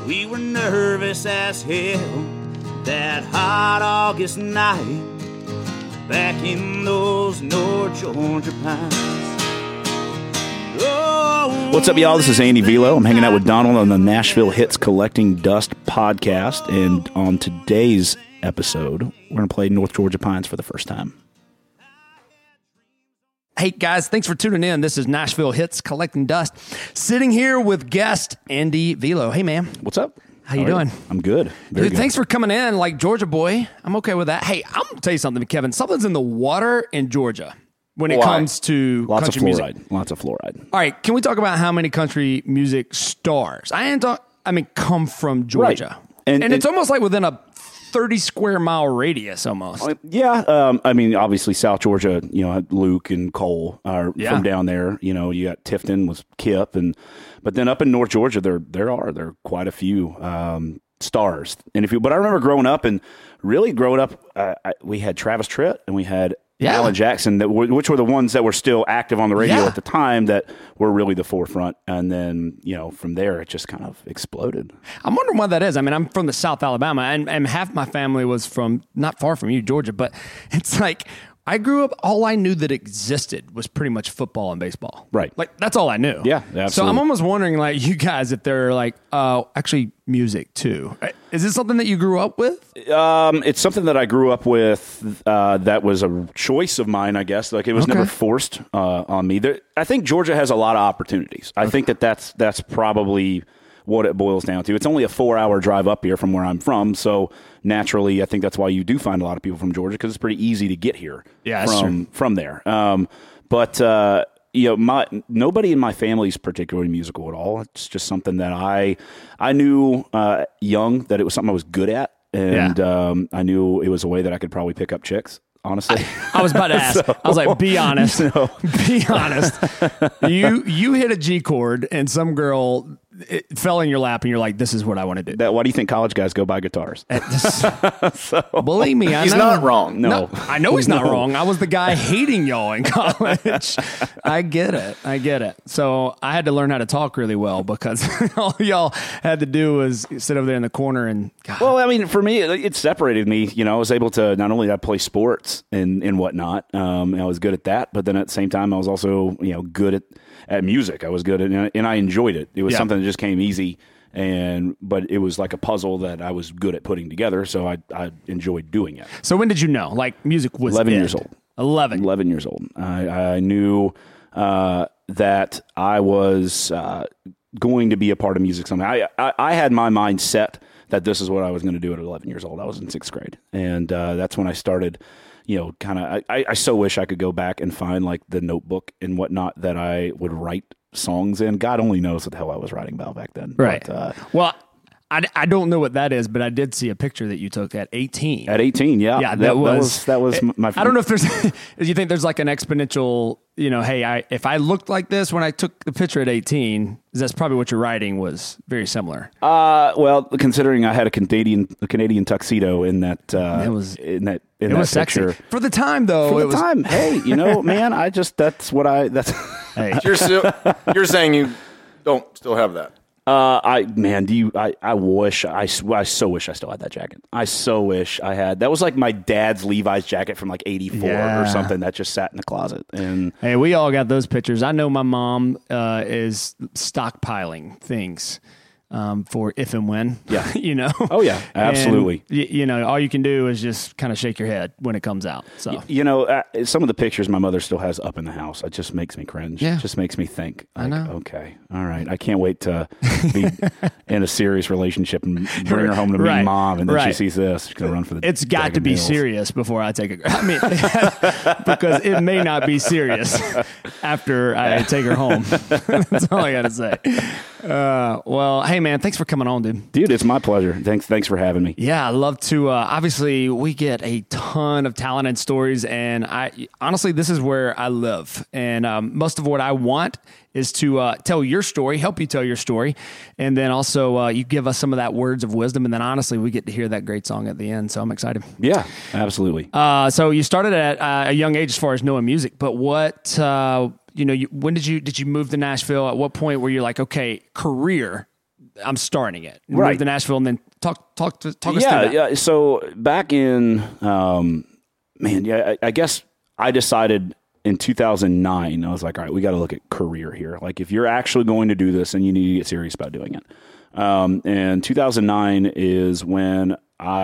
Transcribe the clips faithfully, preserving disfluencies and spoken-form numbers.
We were nervous as hell that hot August night back in those North Georgia pines. Oh, what's up, y'all? This is Andy Velo. I'm hanging out with Donald on the Nashville Hits Collecting Dust podcast, and on today's episode, we're going to play North Georgia Pines for the first time. Hey, guys, thanks for tuning in. This is Nashville Hits Collecting Dust. Sitting here with guest Andy Velo. Hey, man. What's up? How you How doing? You? I'm good. Very Dude, good. thanks for coming in like Georgia boy. I'm okay with that. Hey, I'm going to tell you something, Kevin. Something's in the water in Georgia when it Why? comes to Lots country of fluoride. music. Lots of fluoride. All right, can we talk about how many country music stars? I ain't talk, I mean, come from Georgia. Right. And- And, and- it's almost like within a thirty square mile radius almost. Yeah, um, I mean, obviously South Georgia, you know, Luke and Cole are Yeah. from down there. You know, you got Tifton with Kip, and but then up in North Georgia, there there are there are quite a few um, stars. And if you, but I remember growing up and really growing up, uh, I, we had Travis Tritt and we had Yeah. Alan Jackson, that were, which were the ones that were still active on the radio Yeah. at the time that were really the forefront. And then, you know, from there, it just kind of exploded. I'm wondering why that is. I mean, I'm from the South Alabama, and, and half my family was from not far from you, Georgia. But it's like I grew up. All I knew that existed was pretty much football and baseball. Right. Like that's all I knew. Yeah, So absolutely. I'm almost wondering, like you guys, if they're like, uh, actually music too. Is this something that you grew up with? Um, it's something that I grew up with. Uh, that was a choice of mine, I guess. Like it was Okay. never forced uh, on me. There, I think Georgia has a lot of opportunities. I think that that's that's probably what it boils down to. It's only a four-hour drive up here from where I'm from, so naturally, I think that's why you do find a lot of people from Georgia because it's pretty easy to get here. Yeah, that's from true. from there. Um, but uh, you know, my nobody in my family is particularly musical at all. It's just something that I I knew uh, young that it was something I was good at. And Yeah. um, I knew it was a way that I could probably pick up chicks, honestly. I was about to ask. I was like, be honest. Be honest. You you hit a G chord and some girl it fell in your lap and you're like, this is what I want to do. that, why do you think college guys go buy guitars? Believe me, I He's know. not wrong. No. I know he's not No. wrong. I was the guy hating y'all in college. I get it. I get it. So I had to learn how to talk really well because all y'all had to do was sit over there in the corner and God. Well, I mean, for me, it, it separated me. You know, I was able to not only did I play sports and, and whatnot, um, and I was good at that, but then at the same time, I was also, you know, good at, at music. I was good at, and I enjoyed it. It was Yeah. something that just came easy. And but it was like a puzzle that I was good at putting together, so I I enjoyed doing it. So when did you know? Like music was eleven it? years old. eleven. eleven years old. I, I knew uh, that I was uh, going to be a part of music someday. I, I, I had my mind set that this is what I was going to do at eleven years old. I was in sixth grade. And uh, that's when I started, you know, kind of, I, I so wish I could go back and find like the notebook and whatnot that I would write songs in. God only knows what the hell I was writing about back then. Right. But, uh, Well, I, I don't know what that is, but I did see a picture that you took at eighteen. at eighteen, yeah. Yeah, that, was, that was, that was my I don't know if there's. Do you think there's like an exponential? You know, hey, I if I looked like this when I took the picture at eighteen, that's probably what your writing was very similar. Uh, well, considering I had a Canadian a Canadian tuxedo in that uh, It was- in that in It that was sexy picture. for the time, though. For it the was, time, hey, you know, man, I just that's what I that's. Hey, You're still, you're saying you don't still have that. Uh, I man, do you? I, I wish I, s- I so wish I still had that jacket. I so wish I had. That was like my dad's Levi's jacket from like eighty-four Yeah. or something that just sat in the closet. And hey, we all got those pictures. I know my mom uh, is stockpiling things. Um, for if and when, Yeah. you know. Oh, yeah. Absolutely. And, y- you know, all you can do is just kind of shake your head when it comes out. So you know, uh, some of the pictures my mother still has up in the house, it just makes me cringe. Yeah. It just makes me think. Like, I know. Okay, all right. I can't wait to be in a serious relationship and bring her home to Right. meet mom, and then she Right. sees this, she's gonna run for the. it's got Dragon to be Hills. serious before I take a. I mean, because it may not be serious after I take her home. That's all I got to say. Uh, well, hey man, thanks for coming on, dude. Dude, it's my pleasure. Thanks, thanks for having me. Yeah, I love to. Uh, obviously, we get a ton of talent and stories, and I honestly, this is where I live. And um, most of what I want is to uh, tell your story, help you tell your story, and then also uh, you give us some of that words of wisdom, and then honestly, we get to hear that great song at the end. So I'm excited. Yeah, absolutely. Uh, so you started at uh, a young age as far as knowing music, but what? Uh, you know, you, when did you did you move to Nashville? At what point were you like, okay, career? I'm starting it. Right. Moved to Nashville, and then talk talk to, talk us yeah, through that. Yeah. So back in, um, man, yeah, I, I guess I decided in two thousand nine, I was like, all right, we got to look at career here. Like, if you're actually going to do this, then you need to get serious about doing it. Um, and two thousand nine is when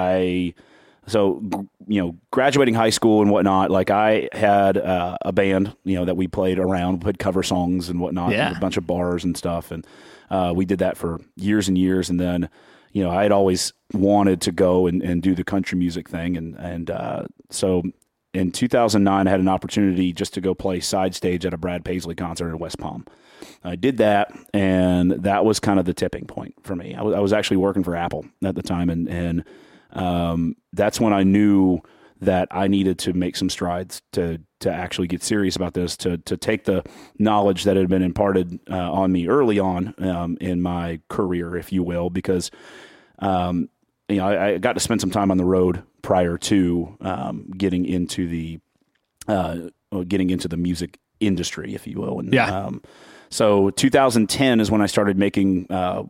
I, so, you know, graduating high school and whatnot, like I had uh, a band, you know, that we played around, would cover songs and whatnot, Yeah. a bunch of bars and stuff. And uh, we did that for years and years. And then, you know, I had always wanted to go and, and do the country music thing. And, and uh, so in two thousand nine, I had an opportunity just to go play side stage at a Brad Paisley concert in West Palm. I did that, and that was kind of the tipping point for me. I was, I was actually working for Apple at the time, and, and um, that's when I knew that I needed to make some strides to to actually get serious about this, to to take the knowledge that had been imparted uh, on me early on um, in my career, if you will, because um, you know I, I got to spend some time on the road prior to um, getting into the uh, getting into the music industry, if you will. And, Yeah. Um, so two thousand ten is when I started making uh,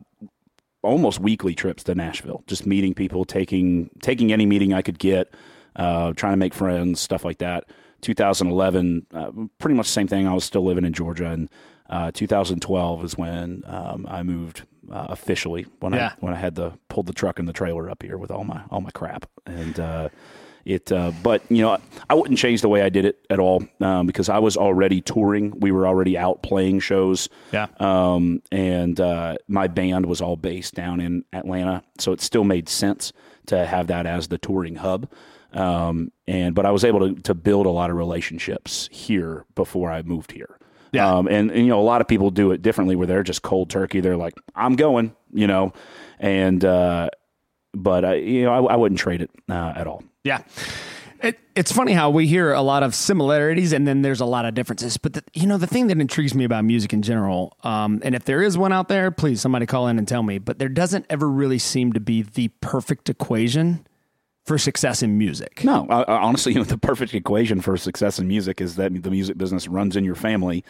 almost weekly trips to Nashville, just meeting people, taking taking any meeting I could get, uh, trying to make friends, stuff like that. two thousand eleven, uh, pretty much the same thing. I was still living in Georgia, and uh, two thousand twelve is when um, I moved uh, officially. When Yeah. I when I had the pulled the truck and the trailer up here with all my all my crap, and uh, it. Uh, but you know, I wouldn't change the way I did it at all um, because I was already touring. We were already out playing shows. Yeah. Um, and uh, my band was all based down in Atlanta, so it still made sense to have that as the touring hub. Um, and but I was able to to build a lot of relationships here before I moved here. Yeah. Um, and, and you know, a lot of people do it differently, where they're just cold turkey. They're like, I'm going, you know, and uh, but I, you know, I, I wouldn't trade it uh, at all. Yeah. It, it's funny how we hear a lot of similarities and then there's a lot of differences. But, the, you know, the thing that intrigues me about music in general, um, and if there is one out there, please, somebody call in and tell me, but there doesn't ever really seem to be the perfect equation for success in music. No, I, I, honestly, you know, the perfect equation for success in music is that the music business runs in your family,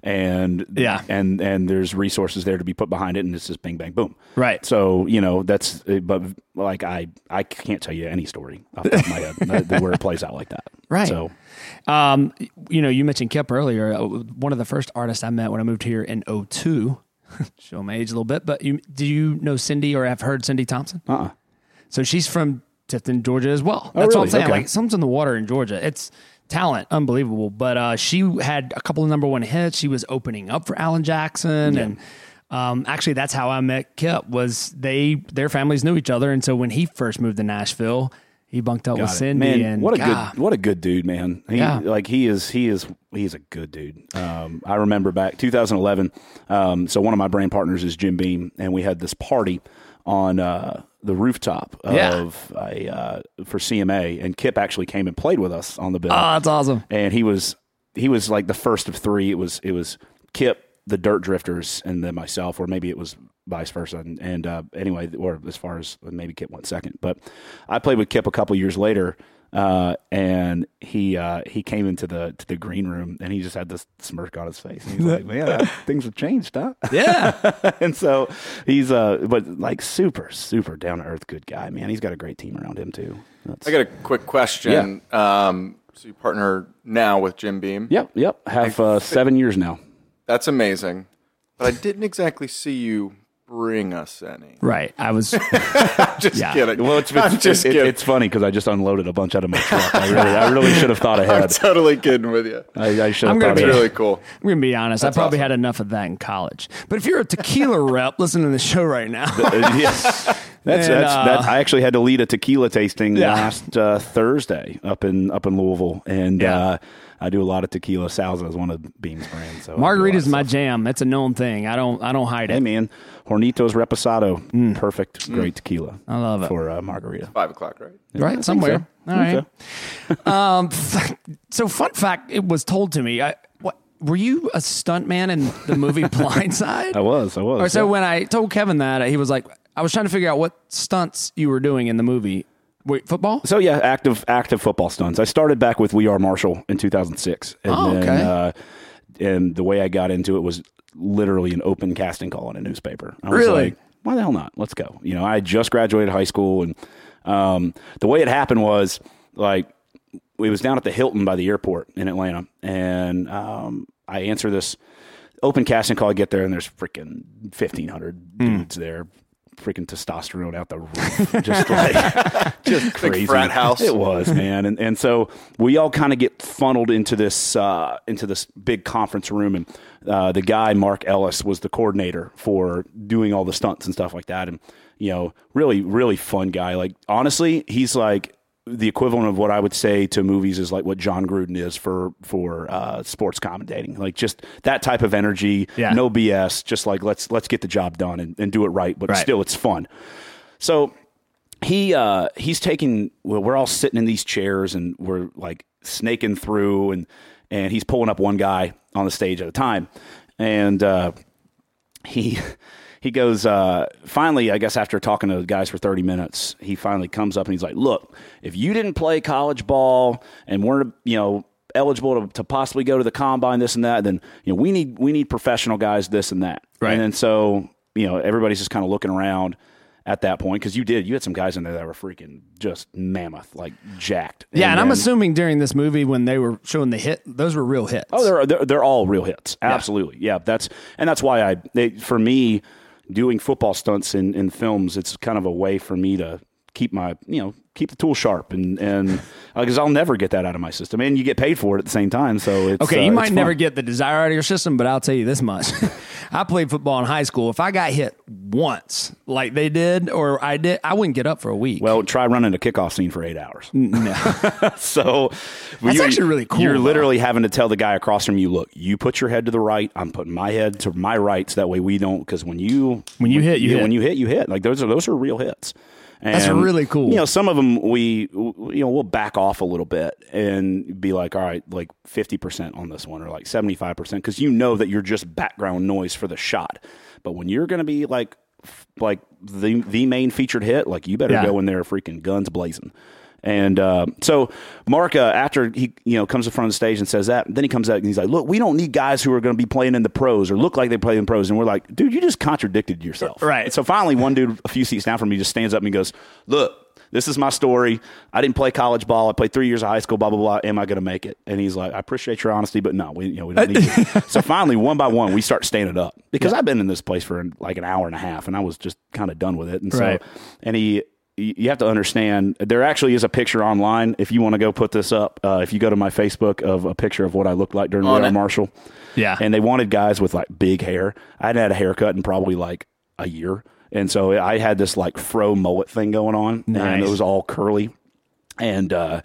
and Yeah. and and there's resources there to be put behind it, and it's just bang, bang, boom. Right. So you know that's, but like I I can't tell you any story off the top of my head that, where it plays out like that. Right. So Um, you know, you mentioned Kip earlier. Uh, One of the first artists I met when I moved here in oh two, show my age a little bit, but you, do you know Cindy or have heard Cindy Thompson? uh-uh. So she's from Tifton, Georgia as well. Oh, That's what really? I'm saying. Okay. Like, something's in the water in Georgia. It's talent, unbelievable. But uh, she had a couple of number one hits. She was opening up for Alan Jackson, Yeah. and um, actually, that's how I met Kip. Was they their families knew each other, and so when he first moved to Nashville, he bunked up Got with it. Cindy. Man, and what a God, good what a good dude, man. He, Yeah. like he is he is he's a good dude. Um, I remember back two thousand eleven. Um, so one of my brand partners is Jim Beam, and we had this party on uh, the rooftop Yeah. of a uh, for C M A, and Kip actually came and played with us on the bill. Oh, that's awesome. And he was he was like the first of three. It was it was Kip, the Dirt Drifters, and then myself, or maybe it was vice versa. And, and uh, anyway, or as far as maybe Kip went second, but I played with Kip a couple years later, uh, and he uh, he came into the to the green room, and he just had this smirk on his face. And he's like, "Man, things have changed, huh?" Yeah. And so he's uh, but like super super down to earth good guy, man. He's got a great team around him too. That's, I got a quick question. Um, so you partner now with Jim Beam. Yep, yep. Have uh, seven years now. That's amazing. But I didn't exactly see you bring us any. Right. I was. Just Yeah. kidding. Well, it's I'm it's, just it, kidding. it's funny because I just unloaded a bunch out of my truck. I really, I really should have thought I'm ahead. totally kidding with you. I, I should have I'm gonna thought be- ahead. Really cool. I'm going to be honest. That's I probably awesome. had enough of that in college. But if you're a tequila rep, listening to the show right now. Uh, yeah. That's, And, that's uh, that. I actually had to lead a tequila tasting Yeah. last uh, Thursday up in up in Louisville, and Yeah. uh, I do a lot of tequila. Salsa is one of Beam's brands. So I do a lot Margarita's of my stuff. jam. It's a known thing. I don't. I don't hide Hey it. man, Hornitos Reposado, perfect, great tequila. I love it. for uh, margarita. Five o'clock, right? Right somewhere. so. All I right. think Um. So, fun fact: it was told to me. I, what were you a stunt man in the movie Blindside? I was, I was. Or so yeah. when I told Kevin that, he was like, I was trying to figure out what stunts you were doing in the movie. Wait, football? So yeah, active active football stunts. I started back with We Are Marshall in two thousand six, and Oh, then, okay. uh, and the way I got into it was literally an open casting call in a newspaper. I was Really? like, why the hell not? Let's go. You know, I had just graduated high school, and um, the way it happened was like we was down at the Hilton by the airport in Atlanta, and um, I answer this open casting call. I get there, and there's freaking fifteen hundred mm. dudes there. Freaking testosterone out the roof, just like just crazy. Big frat house. It was, man, and and so we all kind of get funneled into this uh, into this big conference room, and uh, the guy Mark Ellis was the coordinator for doing all the stunts and stuff like that, and you know, really, really fun guy. Like honestly, he's like the equivalent of what I would say to movies is like what John Gruden is for for uh, sports commentating. Like just that type of energy, yeah. no B S. Just like let's let's get the job done and, and do it right, but right. still it's fun. So he uh, he's taking. Well, we're all sitting in these chairs and we're like snaking through, and and he's pulling up one guy on the stage at a time, and uh, he. He goes, uh, finally, I guess after talking to the guys for thirty minutes, he finally comes up and he's like, look, if you didn't play college ball and weren't, you know, eligible to, to possibly go to the combine, this and that, then, you know, we need, we need professional guys, this and that. Right. And then so, you know, everybody's just kind of looking around at that point. Cause you did, you had some guys in there that were freaking just mammoth, like jacked. Yeah. And, and I'm then, assuming during this movie, when they were showing the hit, those were real hits. Oh, they're, they're, they're all real hits. Absolutely. Yeah. yeah that's, and that's why I, they, for me, doing football stunts in, in films, it's kind of a way for me to keep my, you know, keep the tool sharp, and and because uh, I'll never get that out of my system, and you get paid for it at the same time. So it's okay. Uh, you might it's never fun. get the desire out of your system, but I'll tell you this much: I played football in high school. If I got hit once, like they did, or I did, I wouldn't get up for a week. Well, try running a kickoff scene for eight hours. No, so that's actually really cool. You're though. literally having to tell the guy across from you, look, you put your head to the right. I'm putting my head to my right, so that way we don't. Because when you when you hit, you yeah, hit. when you hit, you hit. Like those are those are real hits. And, that's really cool. You know, some of them we, you know, we'll back off a little bit and be like, all right, like fifty percent on this one or like seventy-five percent, because you know that you're just background noise for the shot. But when you're going to be like, like the the main featured hit, like you better yeah. go in there freaking guns blazing. And uh, so Mark, uh, after he you know comes in front of the stage and says that, then he comes out and he's like, look, we don't need guys who are going to be playing in the pros or look like they play in pros. And we're like, dude, you just contradicted yourself. Right. And so finally, one dude a few seats down from me just stands up and he goes, look, this is my story. I didn't play college ball. I played three years of high school, blah, blah, blah. Am I going to make it? And he's like, I appreciate your honesty, but no, we, you know, we don't need you. So finally, one by one, we start standing up because yeah. I've been in this place for like an hour and a half and I was just kind of done with it. And so, right. and he, you have to understand, there actually is a picture online. If you want to go put this up, uh, if you go to my Facebook of a picture of what I looked like during On Royal it. Marshall. Yeah. And they wanted guys with like big hair. I hadn't had a haircut in probably like a year. And so I had this like fro mullet thing going on. Nice. And it was all curly. And uh,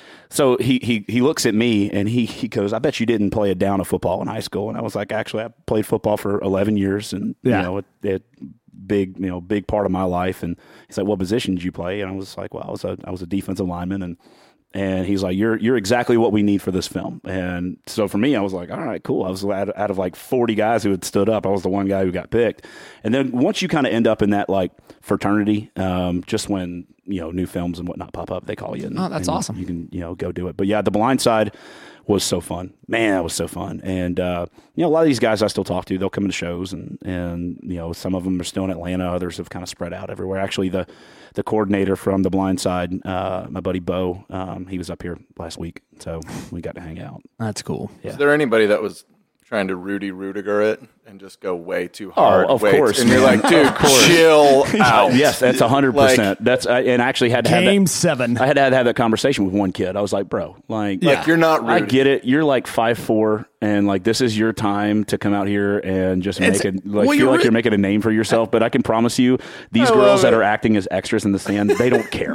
so he, he he looks at me and he, he goes, I bet you didn't play a down of football in high school. And I was like, actually, I played football for eleven years. And, yeah. you know, it, it big, you know, big part of my life. And he's like, what position did you play? And I was like, well, I was a, I was a defensive lineman. And, and he's like, you're, you're exactly what we need for this film. And so for me, I was like, all right, cool. I was out of, out of like forty guys who had stood up. I was the one guy who got picked. And then once you kind of end up in that like fraternity, um, just when, you know, new films and whatnot pop up, they call you. And, oh, that's and awesome. You can, you know, go do it. But yeah, The Blind Side was so fun. Man, that was so fun. And, uh, you know, a lot of these guys I still talk to, they'll come into shows and, and, you know, some of them are still in Atlanta. Others have kind of spread out everywhere. Actually, the, the coordinator from The Blind Side, uh, my buddy Bo, um, he was up here last week. So we got to hang out. That's cool. Yeah. Is there anybody that was trying to Rudy Rudiger it and just go way too hard? Oh, of way course. Too, and you're like, dude, chill out. Yes, that's one hundred percent. Like, that's I, and I actually had to have Game that, seven. I had to have that conversation with one kid. I was like, bro, like, like you're not Rudy. I get it. You're like five foot four, and like this is your time to come out here and just make It's- it. Like well, feel you're like re- you're making a name for yourself. But I can promise you, these I girls love that it. are acting as extras in the stand, they don't care.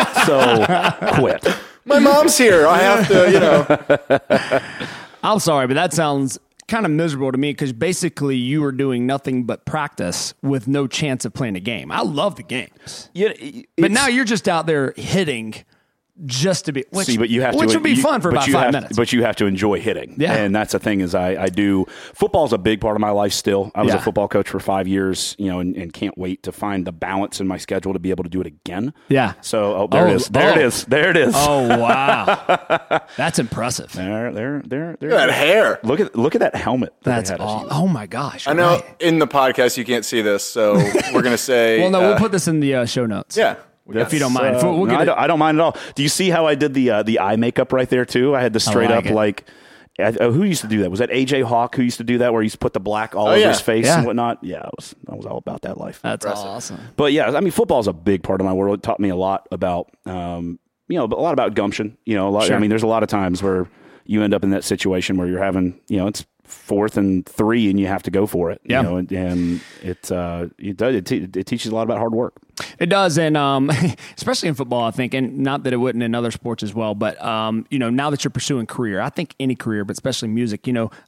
So quit. My mom's here. I have to, you know. I'm sorry, but that sounds kind of miserable to me because basically you were doing nothing but practice with no chance of playing a game. I love the games. Yeah, But now you're just out there hitting just to be, which, See, but you have which to, would be you, fun for but about you five have, minutes. But you have to enjoy hitting. Yeah. And that's the thing is I, I do, football's a big part of my life still. I was Yeah. a football coach for five years, you know, and, and can't wait to find the balance in my schedule to be able to do it again. Yeah. So, oh, there Oh, it is. There oh. it is. There it is. Oh, wow. That's impressive. There, there, there, there. Look at that hair. Look at, look at that helmet. That That's they had us all. use. Oh, my gosh. I know right. in the podcast you can't see this, so we're going to say. Well, no, uh, we'll put this in the uh, show notes. Yeah. If you don't mind. Uh, We'll- we'll no, get I, it- don't, I don't mind at all. Do you see how I did the uh, the eye makeup right there too? I had the straight like up it. like. I, uh, who used to do that? Was that A J Hawk who used to do that, where he used to put the black all Oh, over yeah. his face Yeah. and whatnot? Yeah, I was I was all about that life. That's Impressive. awesome. But yeah, I mean, football is a big part of my world. It taught me a lot about, um, you know, a lot about gumption. You know, a lot. Sure. I mean, there's a lot of times where you end up in that situation where you're having, you know, it's fourth and three, and you have to go for it. Yeah. You know, and, and it uh, it does it, te- it teaches a lot about hard work. It does, and um, especially in football, I think, and not that it wouldn't in other sports as well, but um, you know, now that you're pursuing career, I think any career, but especially music, you know,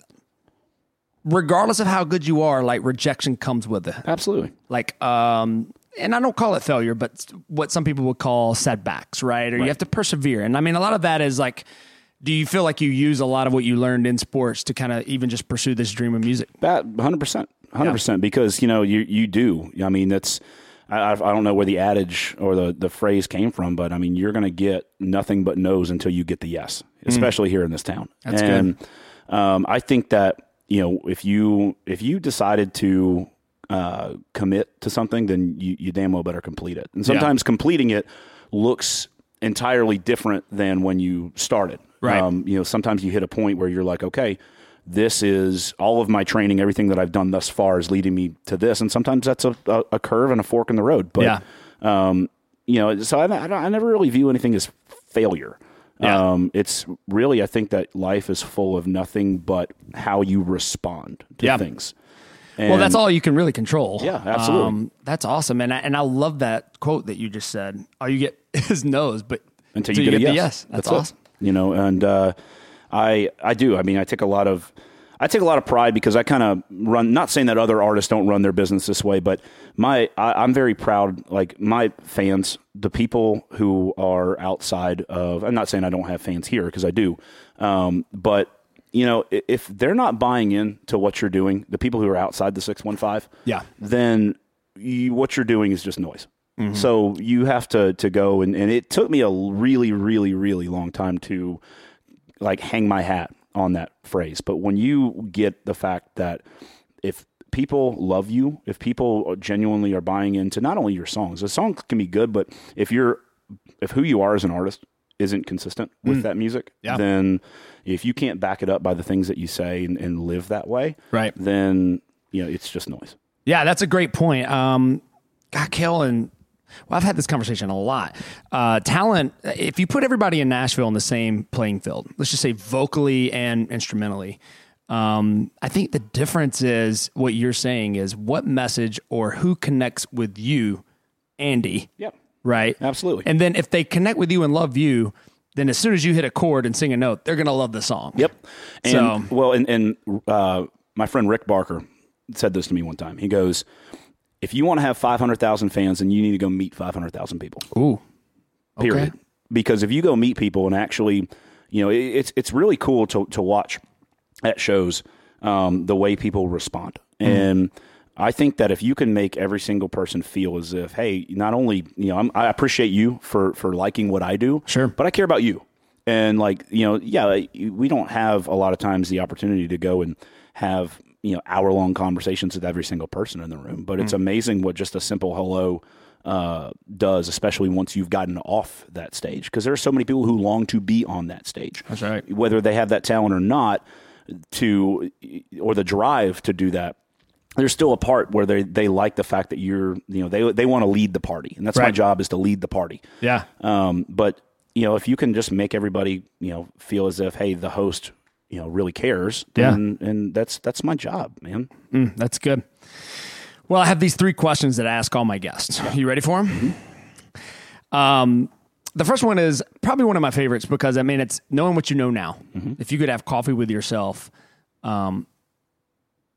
regardless of how good you are, like rejection comes with it. Absolutely. Like, um, and I don't call it failure, but what some people would call setbacks, right? Or you have to persevere, and I mean, a lot of that is like. Do you feel like you use a lot of what you learned in sports to kind of even just pursue this dream of music? That one hundred percent, one hundred percent, because you know you you do. I mean, that's I, I don't know where the adage or the, the phrase came from, but I mean, you're going to get nothing but no's until you get the yes, especially here in this town. That's and, good. Um, I think that you know if you if you decided to uh, commit to something, then you, you damn well better complete it. And sometimes completing it looks entirely different than when you started. Right. Um, you know, sometimes you hit a point where you're like, okay, this is all of my training, everything that I've done thus far is leading me to this. And sometimes that's a, a, a curve and a fork in the road. But, Yeah. um, you know, so I, I, don't, I never really view anything as failure. Yeah. Um, it's really, I think that life is full of nothing but how you respond to Yeah. things. Well, that's And- all you can really control. Yeah, absolutely. Um, that's awesome, and I, and I love that quote that you just said. All you get is no's, but until you get, a the yes. yes. That's, it. awesome. You know, and uh, I I do. I mean, I take a lot of I take a lot of pride because I kind of run. Not saying that other artists don't run their business this way, but my I, I'm very proud. Like my fans, the people who are outside of. I'm not saying I don't have fans here because I do, um, but. You know, i- if they're not buying in to what you're doing, the people who are outside the six one five, Yeah. then you, what you're doing is just noise. So you have to to go and, and it took me a really, really, really long time to like hang my hat on that phrase. But when you get the fact that if people love you, if people genuinely are buying into not only your songs, a song can be good, but if you're if who you are as an artist isn't consistent with that music, Yeah. then if you can't back it up by the things that you say and, and live that way, Right. then you know it's just noise. Yeah, that's a great point. Um, God, Kel, and well, I've had this conversation a lot. Uh, talent, if you put everybody in Nashville in the same playing field, let's just say vocally and instrumentally, um, I think the difference is what you're saying is what message or who connects with you, Andy. Yep. Right? Absolutely. And then if they connect with you and love you, then as soon as you hit a chord and sing a note, they're going to love the song. Yep. And So- well, and, and uh, my friend Rick Barker said this to me one time. He goes, if you want to have five hundred thousand fans, then you need to go meet five hundred thousand people. Ooh. Period. Okay. Because if you go meet people and actually, you know, it, it's it's really cool to to watch at shows um, the way people respond. Mm. And I think that if you can make every single person feel as if, hey, not only, you know, I'm, I appreciate you for, for liking what I do, Sure. but I care about you. And like, you know, yeah, we don't have a lot of times the opportunity to go and have, you know, hour long conversations with every single person in the room, but it's amazing what just a simple hello uh, does, especially once you've gotten off that stage. Because there are so many people who long to be on that stage. That's right. Whether they have that talent or not, to or the drive to do that. There's still a part where they, they like the fact that you're, you know, they they want to lead the party, and that's my Right. job is to lead the party. Yeah. Um, but you know, if you can just make everybody, you know, feel as if, hey, the host, you know, really cares, Yeah. then, and that's that's my job, man. Mm, that's good. Well, I have these three questions that I ask all my guests. You ready for them? Mm-hmm. Um, the first one is probably one of my favorites because, I mean, it's knowing what you know now. Mm-hmm. If you could have coffee with yourself, um,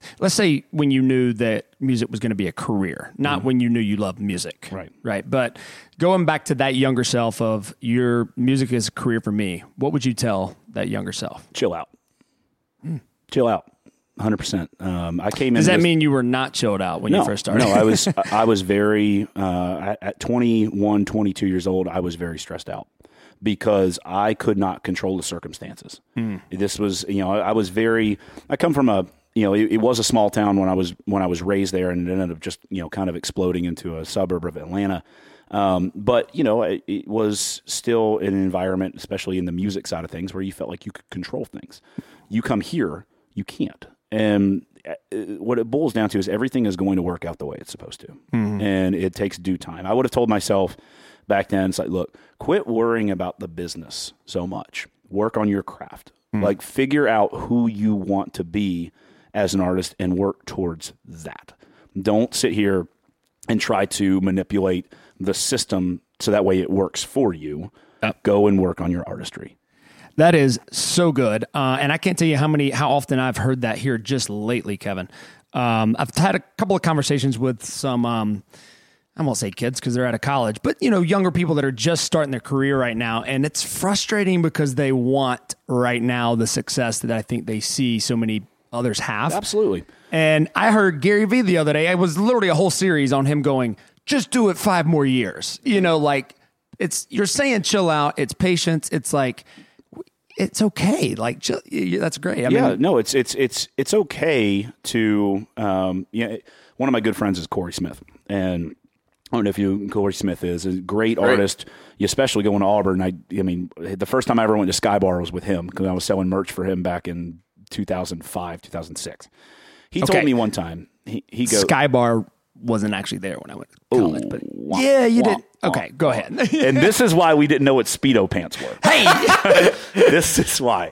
let's say when you knew that music was going to be a career, not mm-hmm. when you knew you loved music. Right. Right. But going back to that younger self of your music is a career for me, what would you tell that younger self? Chill out. Mm. Chill out. one hundred percent. Um, I came in. Does that this, mean you were not chilled out when no, you first started? No, I was, I was very, uh, at twenty-one, twenty-two years old, I was very stressed out because I could not control the circumstances. Mm. This was, you know, I, I was very, I come from a, you know, it, it was a small town when I was, when I was raised there, and it ended up just, you know, kind of exploding into a suburb of Atlanta. Um, but, you know, it, it was still an environment, especially in the music side of things, where you felt like you could control things. You come here, you can't. And what it boils down to is everything is going to work out the way it's supposed to. Mm-hmm. And it takes due time. I would have told myself back then, it's like, look, quit worrying about the business so much. Work on your craft. Mm-hmm. Like, figure out who you want to be as an artist and work towards that. Don't sit here and try to manipulate the system so that way it works for you. Yep. Go and work on your artistry. That is so good. Uh, and I can't tell you how many, how often I've heard that here just lately, Kevin. Um, I've had a couple of conversations with some, um, I won't say kids because they're out of college, but, you know, younger people that are just starting their career right now. And it's frustrating because they want right now the success that I think they see so many others have. Absolutely. And I heard Gary Vee the other day. It was literally a whole series on him going, just do it five more years. You know, like, it's, you're saying chill out. It's patience. It's like, it's okay. Like, that's great. I yeah, mean, no, it's, it's, it's, it's okay to, um, yeah. You know, one of my good friends is Corey Smith, and I don't know if you, Corey Smith is a great right. artist, especially going to Auburn. I, I mean, the first time I ever went to Sky Bar was with him because I was selling merch for him back in two thousand five, two thousand six. He okay. told me one time, he, he goes, Sky Bar wasn't actually there when I went to college, Ooh, but wah, yeah, you wah, did. Okay, wah, go wah. ahead. And this is why we didn't know what Speedo pants were. Hey, this is why.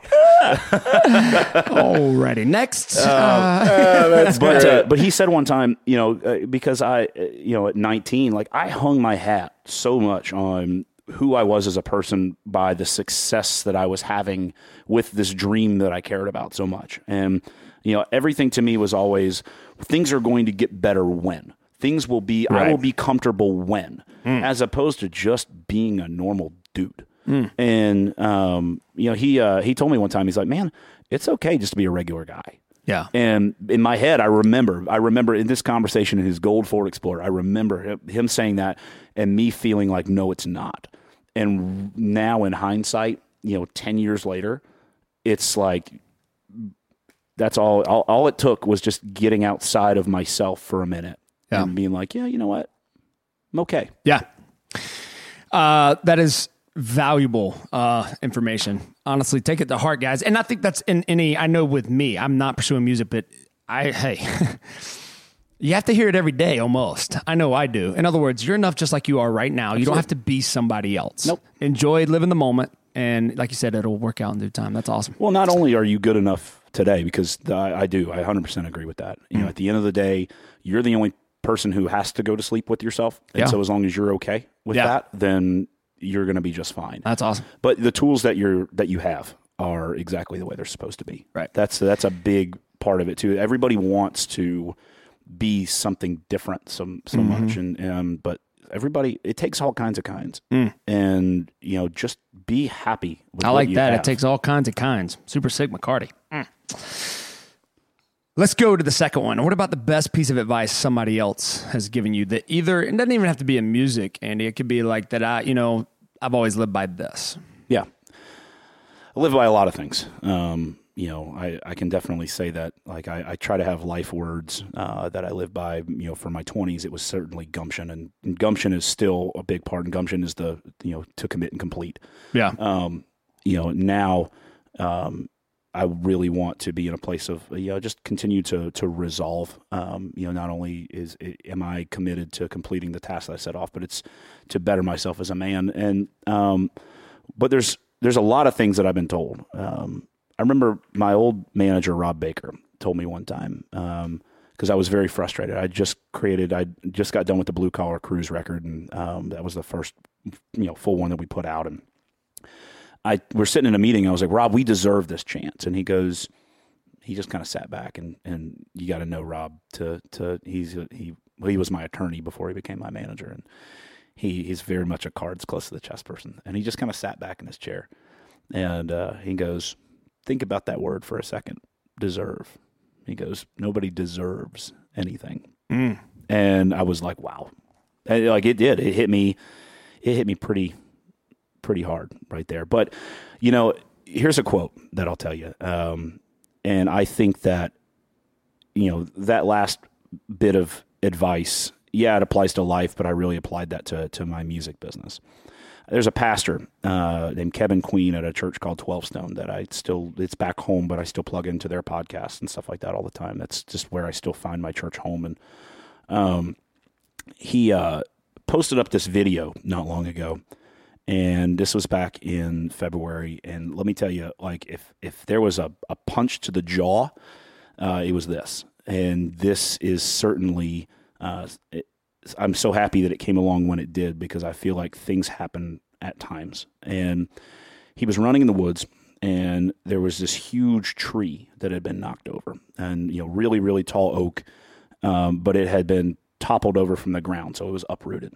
Alrighty, next. Uh, uh, that's but uh, but he said one time, you know, uh, because I, uh, you know, at nineteen, like I hung my hat so much on who I was as a person by the success that I was having with this dream that I cared about so much, and you know, everything to me was always things are going to get better when. Things will be, right. I will be comfortable when, mm. as opposed to just being a normal dude. Mm. And, um, you know, he, uh, he told me one time, he's like, man, it's okay just to be a regular guy. Yeah. And in my head, I remember, I remember in this conversation in his gold Ford Explorer, I remember him, him saying that and me feeling like, no, it's not. And now in hindsight, you know, ten years later, it's like, that's all, all, all it took was just getting outside of myself for a minute. Yeah. And being like, yeah, you know what? I'm okay. Yeah. Uh, that is valuable uh, information. Honestly, take it to heart, guys. And I think that's in any, I know with me, I'm not pursuing music, but I, hey, you have to hear it every day almost. I know I do. In other words, you're enough just like you are right now. Absolutely. You don't have to be somebody else. Nope. Enjoy, live in the moment. And like you said, it'll work out in due time. That's awesome. Well, not only are you good enough today, because I, I do, I one hundred percent agree with that. You mm. know, at the end of the day, you're the only person who has to go to sleep with yourself. And yeah. so as long as you're okay with yeah. that, then you're going to be just fine. That's awesome. But the tools that you're, that you have are exactly the way they're supposed to be. Right. That's, that's a big part of it too. Everybody wants to be something different so, so mm-hmm. much. And, um, but everybody, it takes all kinds of kinds mm. and, you know, just be happy with I what like you that. have. It takes all kinds of kinds. Super Sigma Cardi. Mm. Let's go to the second one. What about the best piece of advice somebody else has given you that either, it doesn't even have to be in music, Andy. It could be like that, I, you know, I've always lived by this. Yeah. I live by a lot of things. Um, you know, I, I can definitely say that, like, I, I try to have life words uh, that I live by. You know, for my twenties, it was certainly gumption, and, and gumption is still a big part, and gumption is the, you know, to commit and complete. Yeah. Um, you know, now, um, I really want to be in a place of, you know, just continue to to resolve. Um, you know, not only is am I committed to completing the task that I set off, but it's to better myself as a man. And um, but there's there's a lot of things that I've been told. Um, I remember my old manager Rob Baker told me one time because um, I was very frustrated. I just created, I just got done with the Blue Collar Cruise record, and um, that was the first, you know, full one that we put out, and I we're sitting in a meeting. I was like, Rob, we deserve this chance. And he goes, he just kind of sat back and, and you got to know Rob to, to he's, he, well, he was my attorney before he became my manager. And he, he's very much a cards close to the chest person. And he just kind of sat back in his chair and uh, he goes, think about that word for a second, deserve. He goes, nobody deserves anything. Mm. And I was like, wow. And like it did, it hit me, it hit me pretty, pretty hard right there. But, you know, here's a quote that I'll tell you. Um, and I think that, you know, that last bit of advice, yeah, it applies to life, but I really applied that to, to my music business. There's a pastor uh, named Kevin Queen at a church called twelve Stone that I still, it's back home, but I still plug into their podcasts and stuff like that all the time. That's just where I still find my church home. And um, he uh, posted up this video not long ago. And this was back in February. And let me tell you, like, if, if there was a, a punch to the jaw, uh, it was this. And this is certainly, uh, it, I'm so happy that it came along when it did, because I feel like things happen at times. And he was running in the woods, and there was this huge tree that had been knocked over, and, you know, really, really tall oak, um, but it had been toppled over from the ground, so it was uprooted.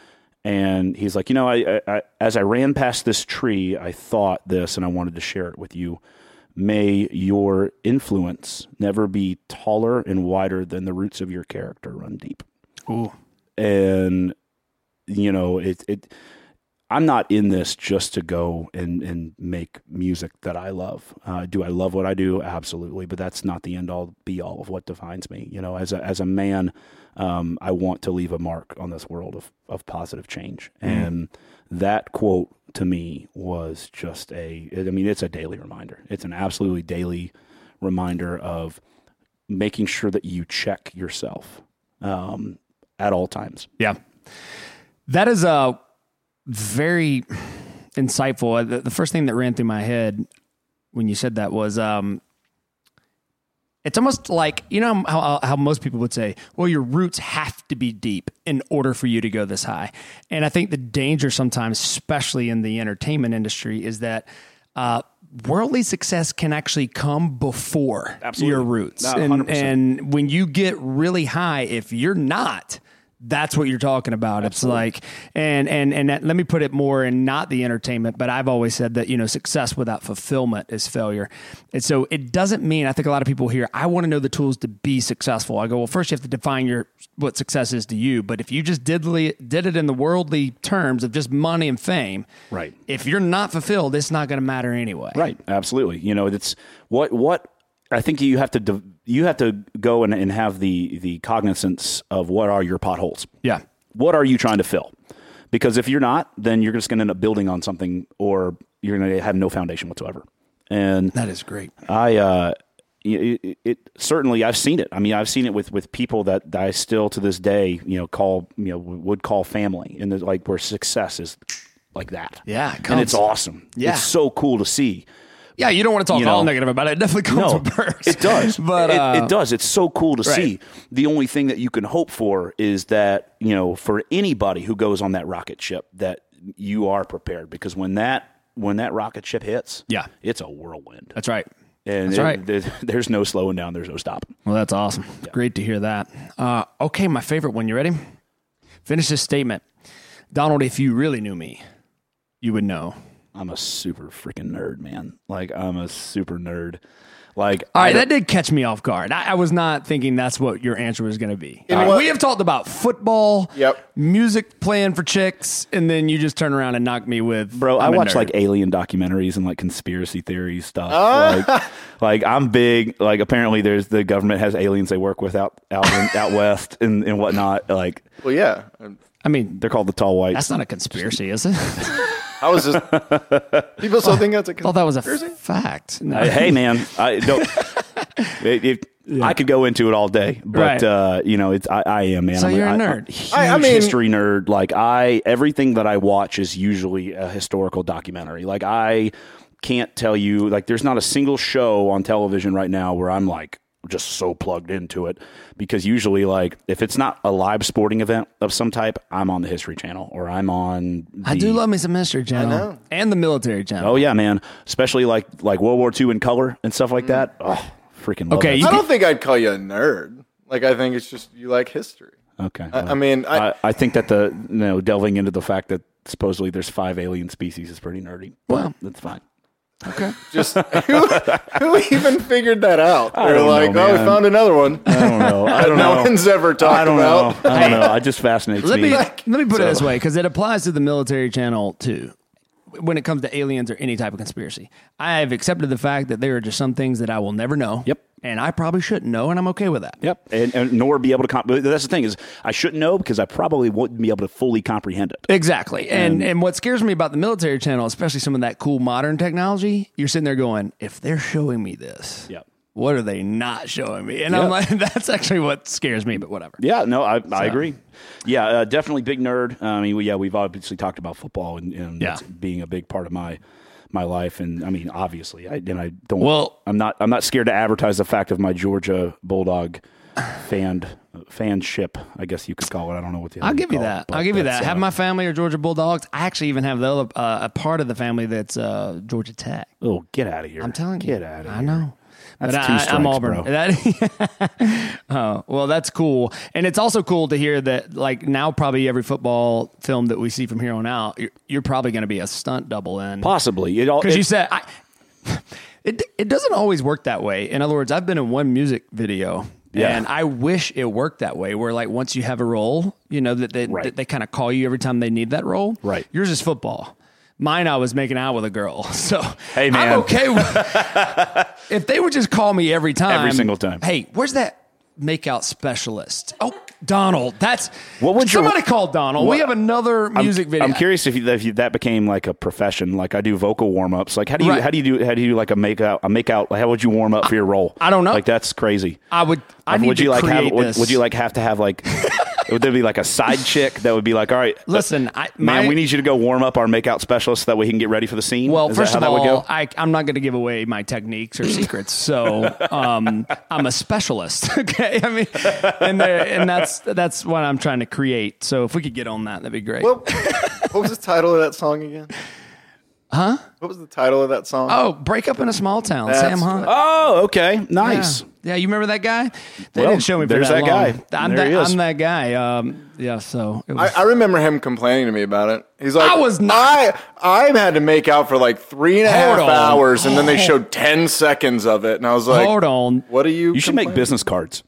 And he's like, you know, I, I, as I ran past this tree, I thought this, and I wanted to share it with you. May your influence never be taller and wider than the roots of your character run deep. Ooh. And, you know, it, it, I'm not in this just to go and, and make music that I love. Uh, do I love what I do? Absolutely. But that's not the end all be all of what defines me. You know, as a, as a man, um, I want to leave a mark on this world of, of positive change. Mm. And that quote to me was just a, I mean, it's a daily reminder. It's an absolutely daily reminder of making sure that you check yourself. Um, at all times. Yeah. That is uh, very insightful. The, the first thing that ran through my head when you said that was, um, it's almost like, you know how, how most people would say, well, your roots have to be deep in order for you to go this high. And I think the danger sometimes, especially in the entertainment industry, is that uh, worldly success can actually come before Absolutely. Your roots. No, and, and when you get really high, if you're not, that's what you're talking about. Absolutely. It's like, and, and, and that, let me put it more in not the entertainment, but I've always said that, you know, success without fulfillment is failure. And so it doesn't mean, I think a lot of people hear, I want to know the tools to be successful. I go, well, first you have to define your, what success is to you. But if you just did, did it in the worldly terms of just money and fame, right? If you're not fulfilled, it's not going to matter anyway. Right. Absolutely. You know, it's what, what, I think you have to you have to go and, and have the the cognizance of what are your potholes. Yeah. What are you trying to fill? Because if you're not, then you're just going to end up building on something, or you're going to have no foundation whatsoever. And that is great. I uh, it, it, it certainly I've seen it. I mean, I've seen it with, with people that, that I still to this day, you know, call you know would call family, and like where success is like that. Yeah, it and it's awesome. Yeah, it's so cool to see. Yeah, you don't want to talk you know, all negative about it. It definitely comes no, with perks. It does. but it, uh, it does. It's so cool to right. see. The only thing that you can hope for is that, you know, for anybody who goes on that rocket ship, that you are prepared, because when that when that rocket ship hits, yeah, it's a whirlwind. That's right. And that's it, right. There, there's no slowing down. There's no stopping. Well, that's awesome. Yeah. Great to hear that. Uh, okay, my favorite one. You ready? Finish this statement. Donald, if you really knew me, you would know. I'm a super freaking nerd, man. Like, I'm a super nerd. Like, all right, that did catch me off guard. I, I was not thinking that's what your answer was going to be. Uh, we have talked about football, yep. music playing for chicks, and then you just turn around and knock me with, bro. I'm I watch nerd. like alien documentaries and like conspiracy theory stuff. Uh. Like, like I'm big. Like, apparently, there's the government has aliens they work with out out in, out west and, and whatnot. Like, well, yeah. I mean, they're called the tall whites. That's not a conspiracy, is it? I was just people still think that's a conspiracy. I thought that was a fact. No. Uh, hey, man, I don't. It, it, yeah. I could go into it all day, but right. uh, you know, it's I, I am, man. So I'm you're a, a nerd. I'm a huge I, I mean, history nerd. Like I, everything that I watch is usually a historical documentary. Like I can't tell you, like there's not a single show on television right now where I'm like just so plugged into it, because usually, like if it's not a live sporting event of some type, I'm on the History Channel or I'm on. The, I do love me some History Channel I know. and the Military Channel. Oh yeah, man. Especially like like World War Two in color and stuff like mm. that. Oh. freaking love Okay, that you I stuff. don't think I'd call you a nerd. Like, I think it's just you like history. Okay. I, well, I mean, I, I, I think that the you know delving into the fact that supposedly there's five alien species is pretty nerdy. Well, that's fine. Okay. just who, who even figured that out? I They're don't like, know, oh, we man. found another one. I don't know. I don't no know. one's ever talked I don't about. know. I don't know. It just fascinates Let me me. let me put it So- this way, because it applies to the military channel too. When it comes to aliens or any type of conspiracy, I have accepted the fact that there are just some things that I will never know. Yep. And I probably shouldn't know, and I'm okay with that. Yep, and, and nor be able to. Comp- but that's the thing is, I shouldn't know because I probably wouldn't be able to fully comprehend it. Exactly. And, And- and what scares me about the military channel, especially some of that cool modern technology, you're sitting there going, if they're showing me this, Yep. what are they not showing me? And Yep. I'm like, that's actually what scares me, but whatever. Yeah, no, I, I agree. Yeah, uh, definitely big nerd. I mean, we, yeah, we've obviously talked about football and, and Yeah. it's being a big part of my my life, and I mean, obviously, I and I don't. Well- I'm not. I'm not scared to advertise the fact of my Georgia Bulldog fan fanship. I guess you could call it. I don't know what the. I'll give you call that. it, but I'll give you that's, that. Have uh, my family are Georgia Bulldogs. I actually even have the other, uh, a part of the family that's uh, Georgia Tech. Oh, get out of here! I'm telling you. get out of here! I know. That's But two I, strikes, I'm Auburn. bro. That- oh, well, that's cool. And it's also cool to hear that, like, now probably every football film that we see from here on out, you're, you're probably going to be a stunt double in. Possibly, it all Because it- you said, I, it, it doesn't always work that way. In other words, I've been in one music video. Yeah. And I wish it worked that way, where like once you have a role, you know, that they, Right. that they kind of call you every time they need that role. Right. Yours is football. Mine, I was making out with a girl. So Hey, man. I'm okay with if they would just call me every time. Every single time. Hey, where's that makeout specialist? Oh, Donald. That's What would your- somebody call Donald. What- we have another music I'm, video. I'm curious if, you, if you, that became like a profession. Like I do vocal warm ups. Like how do you Right. how do you do how do you do like a make out a make out? How would you warm up for your role? I don't know. Like that's crazy. I would. I Like, need would to you like have create would, this. would you like have to have like would there be like a side chick that would be like, all right, Listen, I, man, my- we need you to go warm up our makeout specialist so that way he can get ready for the scene. Well, Is first that of how that would all, go? I, I'm not going to give away my techniques or secrets. So um, I'm a specialist. Okay, I mean, and there, and that's that's what I'm trying to create. So if we could get on that, that'd be great. What, what was the title of that song again? Huh? What was the title of that song? Oh, Break Up in a Small Town, That's Sam Hunt. Oh, okay, nice. Yeah. Yeah, you remember that guy? They Well, didn't show me for there's that, that long. guy. I'm There that, he is. I'm that guy. Um, yeah, so it was, I, I remember him complaining to me about it. He's like, I was not- I, I had to make out for like three and a half Hold on. hours, and then they showed ten seconds of it, and I was like, hold on. What are you? You should make complaining? business cards.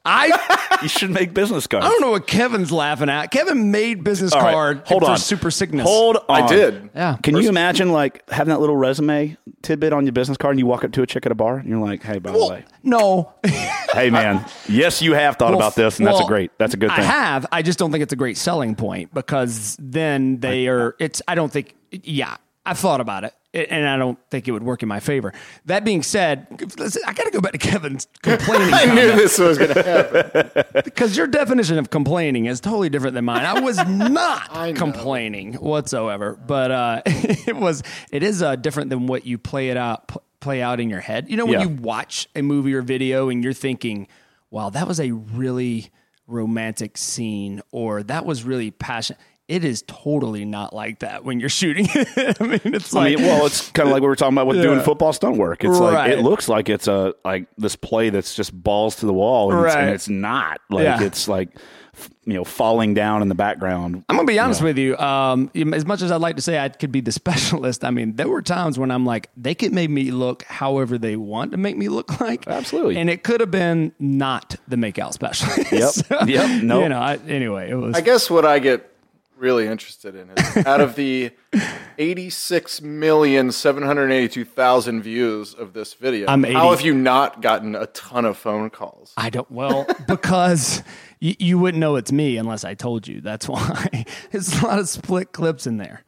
I You should make business cards. I don't know what Kevin's laughing at. Kevin made business All right, card hold for on. super sickness. Hold on. I did. Yeah. Can you imagine like having that little resume tidbit on your business card and you walk up to a chick at a bar and you're like, hey, by the Well, way, no. hey man, yes, you have thought Well, about this, and that's a well, great, that's a good thing. I have. I just don't think it's a great selling point because then they are. It's. I don't think. Yeah, I've thought about it, and I don't think it would work in my favor. That being said, listen, I got to go back to Kevin's complaining I knew this was going to happen. because your definition of complaining is totally different than mine. I was not I know. complaining whatsoever, but uh, it was. It is uh, different than what you play it out. P- play out in your head. You know, when Yeah. you watch a movie or video and you're thinking, wow, that was a really romantic scene, or that was really passionate. It is totally not like that when you're shooting it. I mean, it's I like, mean, well, it's kind of like we were talking about with doing Yeah. football stunt work. It's Right. like it looks like it's a like this play that's just balls to the wall, and, it's, and Right. it's not. Like Yeah. it's like f- you know falling down in the background. I'm gonna be honest with you. Um, as much as I'd like to say I could be the specialist, I mean, there were times when I'm like, they could make me look however they want to make me look like. Absolutely. And it could have been not the makeout specialist. Yep. So, Yep. Nope. You know. I, anyway, it was. I guess what I get really interested in is out of the eighty-six million seven hundred eighty-two thousand views of this video, I'm how eighty. have you not gotten a ton of phone calls? I don't. Well, because you, you wouldn't know it's me unless I told you. That's why. There's a lot of split clips in there.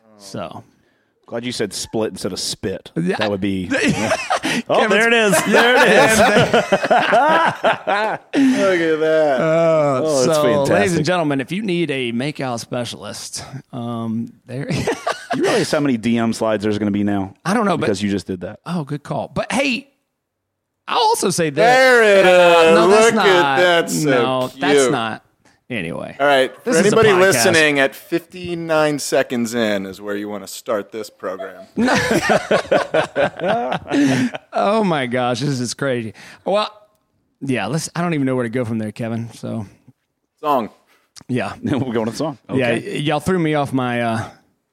So. Glad you said split instead of spit. Yeah. That would be. Kevin's- Oh, there it is. There it is. Look at that. Oh, that's so, ladies fantastic. and gentlemen, if you need a makeout specialist, um, there. You realize how many D M slides there's going to be now? I don't know, but because you just did that. oh, good call. But hey, I'll also say this. There it Uh, is. no, that's Look not. at that. So no, cute. that's not. Anyway. All right. For This is a anybody podcast. listening, at fifty-nine seconds in is where you want to start this program. Oh my gosh, this is crazy. Well, yeah, let's. I don't even know where to go from there, Kevin. So, Song. yeah, We'll go on a song. yeah, Okay. y- y'all threw me off my. Uh...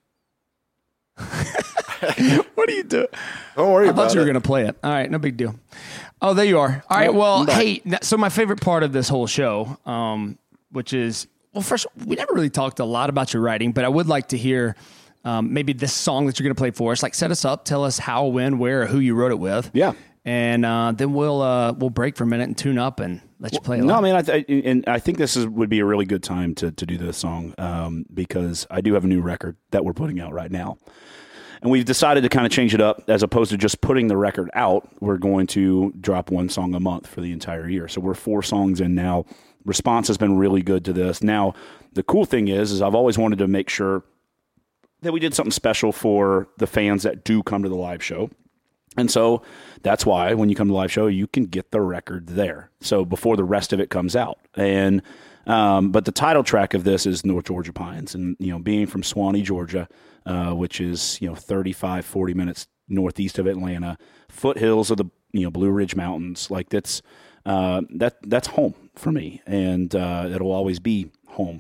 What are you doing? Don't worry I about thought you were it. going to play it. All right, no big deal. Oh, there you are. All right, Nope, well, I'm back. hey, n- so my favorite part of this whole show, um, which is, well, first, we never really talked a lot about your writing, but I would like to hear um, maybe this song that you're going to play for us. Like, set us up, tell us how, when, where, or who you wrote it with. Yeah. And uh, then we'll uh, we'll break for a minute and tune up and let you play. No, I along. mean, I th- and I think this is would be a really good time to to do this song um, because I do have a new record that we're putting out right now, and we've decided to kind of change it up as opposed to just putting the record out. We're going to drop one song a month for the entire year. So we're four songs in now. Response has been really good to this. Now, the cool thing is, is I've always wanted to make sure that we did something special for the fans that do come to the live show. And so that's why when you come to the live show, you can get the record there. So before the rest of it comes out. And, um, but the title track of this is North Georgia Pines. And, you know, being from Swanee, Georgia, uh, which is, you know, thirty-five, forty minutes northeast of Atlanta, foothills of the, you know, Blue Ridge Mountains, like that's, uh, that, that's home for me. And, uh, it'll always be home.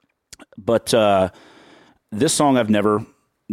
But, uh, this song I've never,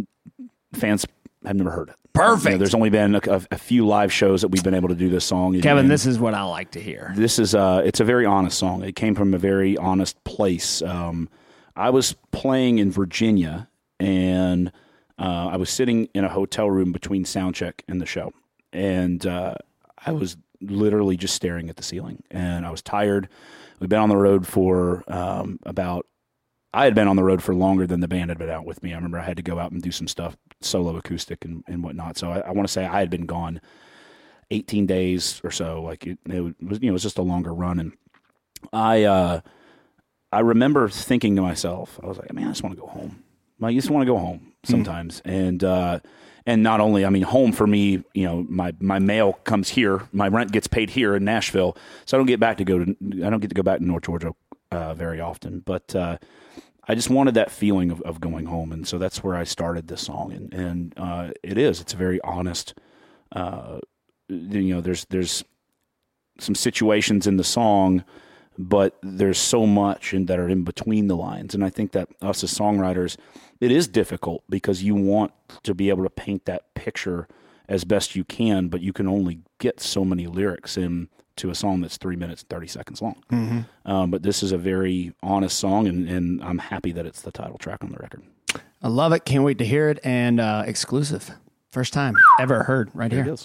fans have never heard it. Perfect. You know, there's only been a, a, a few live shows that we've been able to do this song. Kevin, And this is what I like to hear. this is uh, it's a very honest song. It came from a very honest place. Um, I was playing in Virginia, and uh, I was sitting in a hotel room between sound check and the show, and uh, I was literally just staring at the ceiling, and I was tired. We've been on the road for um, about. I had been on the road for longer than the band had been out with me. I remember I had to go out and do some stuff, solo acoustic and, and whatnot. So I, I want to say I had been gone eighteen days or so. Like it, it was, you know, it was just a longer run. And I, uh, I remember thinking to myself, I was like, man, I just want to go home. I just want to go home sometimes. Mm. And, uh, and not only, I mean, home for me, you know, my, my mail comes here, my rent gets paid here in Nashville. So I don't get back to go to, I don't get to go back to North Georgia, uh, very often, but, uh, I just wanted that feeling of, of going home, and so that's where I started this song. And, and uh, it is. It's a very honest. Uh, you know, there's there's some situations in the song, but there's so much in, that are in between the lines. And I think that us as songwriters, it is difficult because you want to be able to paint that picture as best you can, but you can only get so many lyrics in to a song that's three minutes and thirty seconds long. Mm-hmm. Um, but this is a very honest song, and, and I'm happy that it's the title track on the record. I love it. Can't wait to hear it. And uh, exclusive. First time ever heard right There here.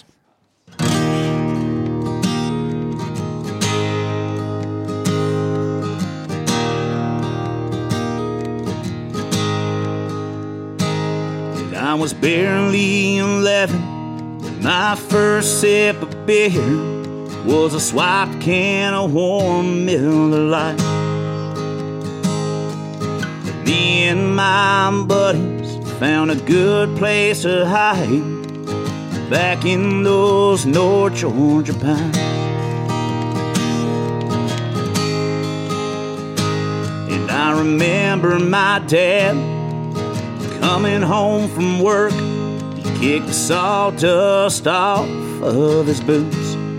it is. I was barely eleven when my first sip of beer was a swiped can of warm Miller Lite. Me and my buddies found a good place to hide back in those North Georgia pines. And I remember my dad coming home from work. He kicked the sawdust off of his boots.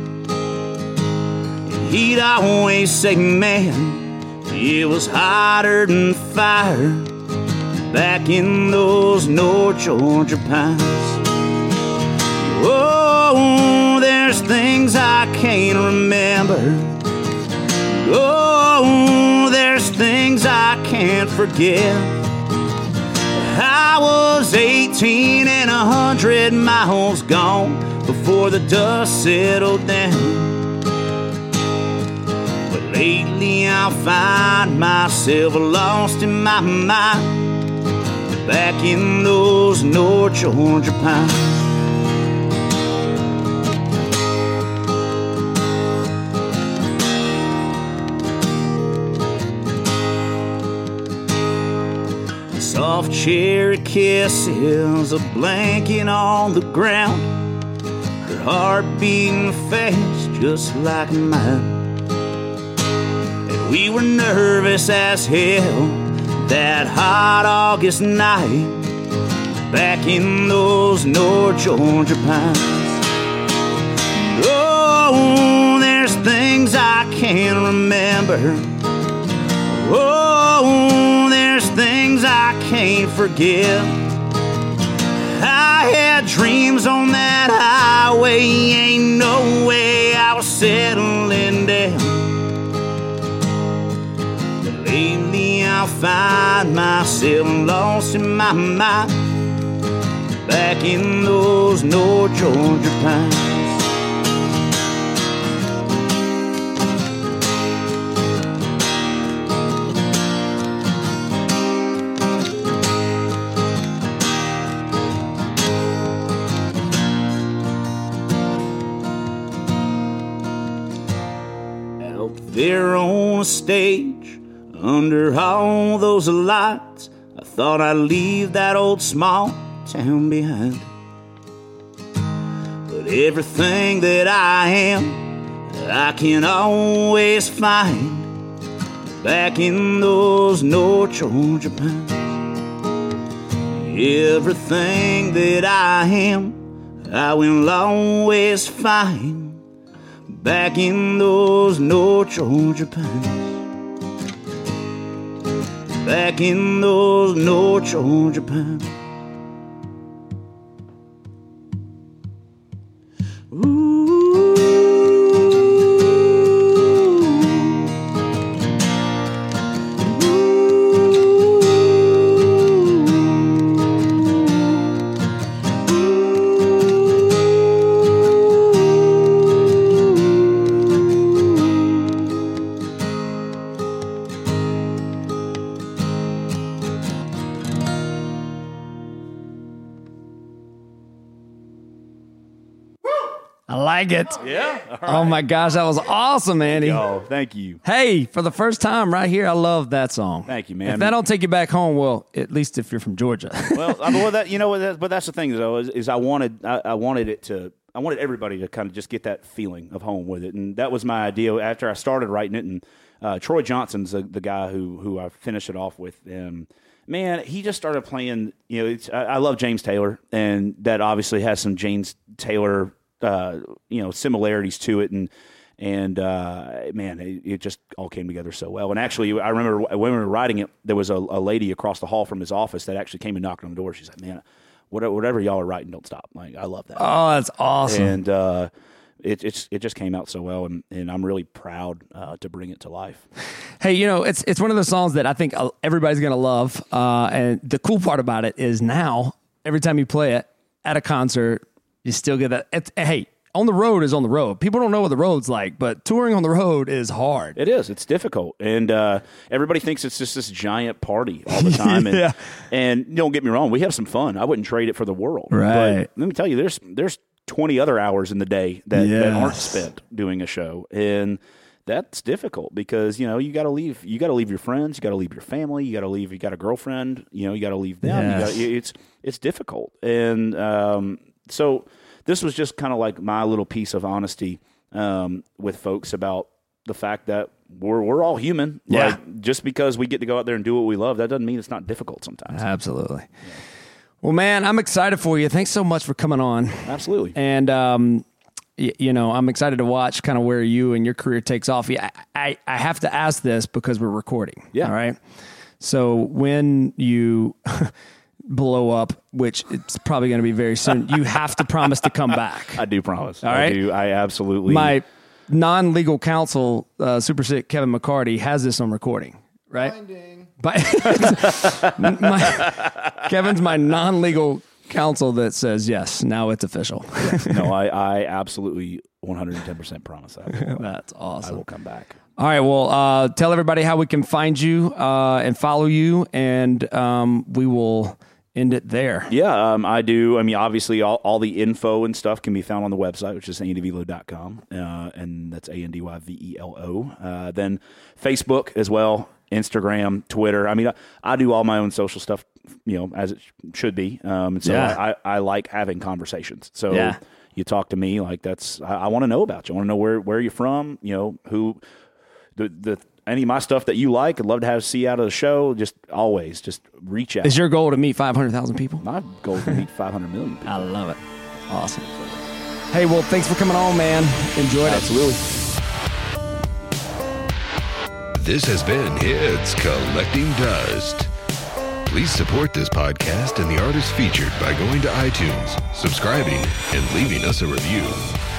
He'd always say, man, it was hotter than fire back in those North Georgia pines. Oh, there's things I can't remember. Oh, there's things I can't forget. I was eighteen and a hundred miles gone before the dust settled down. Lately I find myself lost in my mind back in those North Georgia pines. Soft cherry kisses, a blanket on the ground, her heart beating fast just like mine. We were nervous as hell that hot August night back in those North Georgia pines. Oh, there's things I can't remember. Oh, there's things I can't forget. I had dreams on that highway, ain't no way I was settling down. But lately I find myself lost in my mind back in those North Georgia pines. There on a stage, under all those lights, I thought I'd leave that old small town behind. But everything that I am, I can always find back in those North Georgia pines. Everything that I am, I will always find back in those North Georgia pines. Back in those North Georgia pines. Ooh. I like it. Yeah. All right. Oh my gosh, that was awesome, Andy. Oh, thank you. Hey, for the first time right here, I love that song. Thank you, man. If that don't take you back home, well, at least if you're from Georgia. Well, I mean, well, that you know, that, but that's the thing though, is, is I wanted, I, I wanted it to, I wanted everybody to kind of just get that feeling of home with it, and that was my idea after I started writing it. And uh, Troy Johnson's the, the guy who who I finished it off with. And man, he just started playing. You know, it's, I, I love James Taylor, and that obviously has some James Taylor, uh, you know, similarities to it, and. And, uh, man, it, it just all came together so well. And actually, I remember when we were writing it, there was a, a lady across the hall from his office that actually came and knocked on the door. She's like, man, whatever, whatever y'all are writing, don't stop. Like, I love that. Oh, that's awesome. And uh, it, it's, it just came out so well, and, and I'm really proud uh, to bring it to life. Hey, you know, it's it's one of those songs that I think everybody's going to love. Uh, and the cool part about it is now, every time you play it at a concert, you still get that. It's, hey, on the road is on the road. People don't know what the road's like, but touring on the road is hard. It is. It's difficult. And uh, everybody thinks it's just this giant party all the time. And, yeah. and don't get me wrong, we have some fun. I wouldn't trade it for the world. Right. But let me tell you, there's there's twenty other hours in the day that, yes. that aren't spent doing a show. And that's difficult because, you know, you got to leave. You got to leave your friends. You got to leave your family. You got to leave. You got a girlfriend. You know, you got to leave them. Yes. You gotta, it's it's difficult. And um, so this was just kind of like my little piece of honesty um, with folks about the fact that we're we're all human. Yeah. Like, just because we get to go out there and do what we love, that doesn't mean it's not difficult sometimes. Absolutely. Yeah. Well, man, I'm excited for you. Thanks so much for coming on. Absolutely. And, um, y- you know, I'm excited to watch kind of where you and your career takes off. Yeah, I, I have to ask this because we're recording. Yeah. All right. So when you blow up, which it's probably going to be very soon, you have to promise to come back. I do promise. All I right? do. I absolutely. My non-legal counsel, uh, Super Sick Kevin McCarty, has this on recording, right? Finding. But my, Kevin's my non-legal counsel that says, yes, now it's official. no, I, I absolutely one hundred ten percent promise that. That's I awesome. will come back. All right, well, uh, tell everybody how we can find you uh, and follow you, and um, we will end it there. Yeah, um, I do. I mean, obviously, all, all the info and stuff can be found on the website, which is andy velo dot com, uh, and that's A N D Y V E L O. Uh, then Facebook as well, Instagram, Twitter. I mean, I, I do all my own social stuff, you know, as it sh- should be. Um, and so Yeah. I, I, I like having conversations. So Yeah. you talk to me, like that's, I, I want to know about you. I want to know where, where you're from, you know, who, the, the, any of my stuff that you like, I'd love to have see out of the show. Just always, just reach out. Is your goal to meet five hundred thousand people? My goal is to meet five hundred million people. I love it. Awesome. Hey, well, thanks for coming on, man. Enjoyed Absolutely. it. Absolutely. This has been Heads Collecting Dust. Please support this podcast and the artist featured by going to iTunes, subscribing, and leaving us a review.